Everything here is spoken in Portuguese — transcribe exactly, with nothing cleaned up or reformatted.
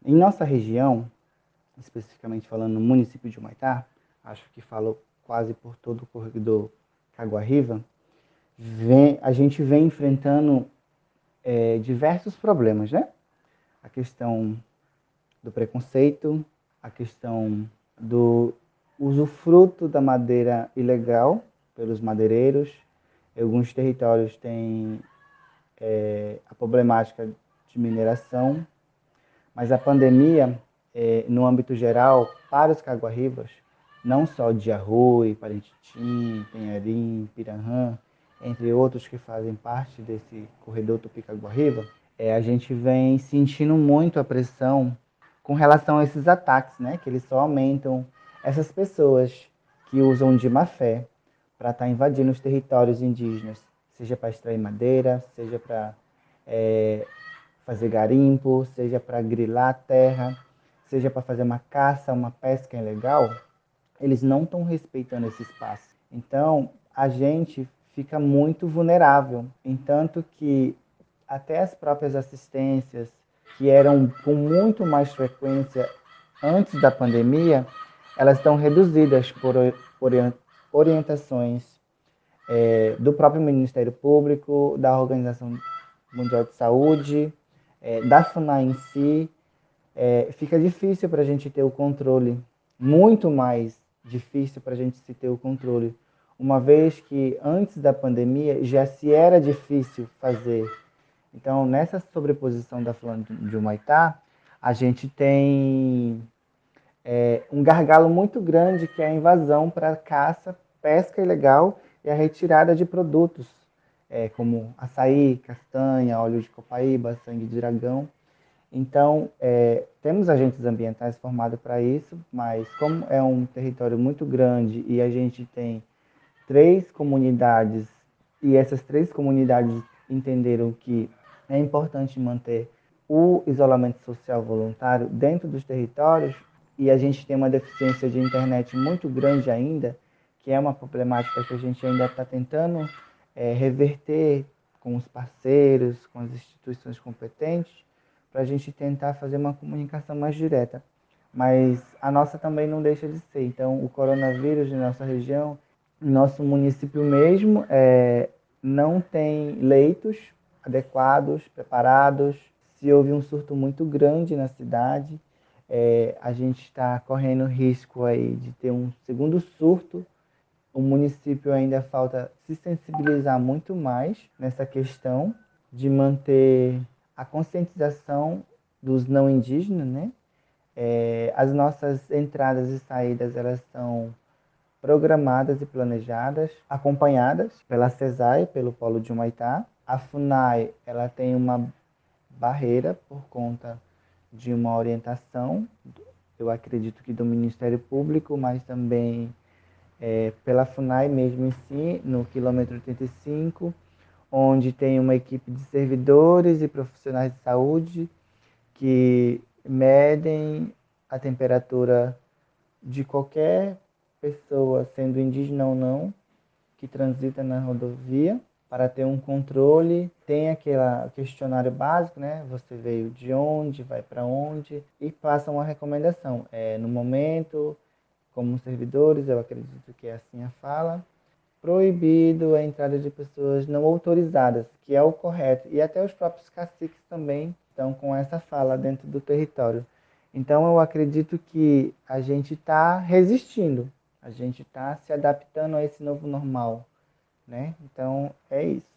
Em nossa região, especificamente falando no município de Humaitá, acho que falo quase por todo o corredor Caguariva, vem, a gente vem enfrentando é, diversos problemas, né? A questão do preconceito, a questão do usufruto da madeira ilegal pelos madeireiros. Alguns territórios têm é, a problemática de mineração, mas a pandemia, é, no âmbito geral, para os caguarribas, não só de Arrui, Parentitim, Penharim, Piranhã, entre outros que fazem parte desse corredor Tupi-Caguarriba, é, a gente vem sentindo muito a pressão com relação a esses ataques, né? Que eles só aumentam essas pessoas que usam de má fé para estar tá invadindo os territórios indígenas, seja para extrair madeira, seja para é, fazer garimpo, seja para grilar a terra, seja para fazer uma caça, uma pesca ilegal, eles não estão respeitando esse espaço. Então, a gente fica muito vulnerável, entanto que até as próprias assistências, que eram com muito mais frequência antes da pandemia, elas estão reduzidas por orientações é, do próprio Ministério Público, da Organização Mundial de Saúde, é, da FUNAI em si. É, fica difícil para a gente ter o controle, muito mais difícil para a gente se ter o controle, uma vez que antes da pandemia já se era difícil fazer. Então, nessa sobreposição da flora de Humaitá, a gente tem é, um gargalo muito grande, que é a invasão para caça, pesca ilegal e a retirada de produtos, é, como açaí, castanha, óleo de copaíba, sangue de dragão. Então, é, temos agentes ambientais formados para isso, mas como é um território muito grande e a gente tem três comunidades, e essas três comunidades entenderam que é importante manter o isolamento social voluntário dentro dos territórios, e a gente tem uma deficiência de internet muito grande ainda, que é uma problemática que a gente ainda está tentando é, reverter com os parceiros, com as instituições competentes, para a gente tentar fazer uma comunicação mais direta. Mas a nossa também não deixa de ser. Então, o coronavírus na nossa região, nosso município mesmo, é, não tem leitos adequados, preparados. Se houve um surto muito grande na cidade, é, a gente está correndo risco aí de ter um segundo surto. O município ainda falta se sensibilizar muito mais nessa questão de manter a conscientização dos não indígenas, né? É, as nossas entradas e saídas, elas são programadas e planejadas, acompanhadas pela CESAI, pelo Polo de Humaitá. A FUNAI, ela tem uma barreira por conta de uma orientação, eu acredito que do Ministério Público, mas também é, pela FUNAI mesmo em si, no quilômetro oitenta e cinco, onde tem uma equipe de servidores e profissionais de saúde que medem a temperatura de qualquer pessoa, sendo indígena ou não, que transita na rodovia, para ter um controle. Tem aquele questionário básico, né? Você veio de onde, vai para onde, e passa uma recomendação. É, no momento, como servidores, eu acredito que é assim a fala, proibido a entrada de pessoas não autorizadas, que é o correto. E até os próprios caciques também estão com essa fala dentro do território. Então eu acredito que a gente está resistindo, a gente está se adaptando a esse novo normal, né? Então é isso.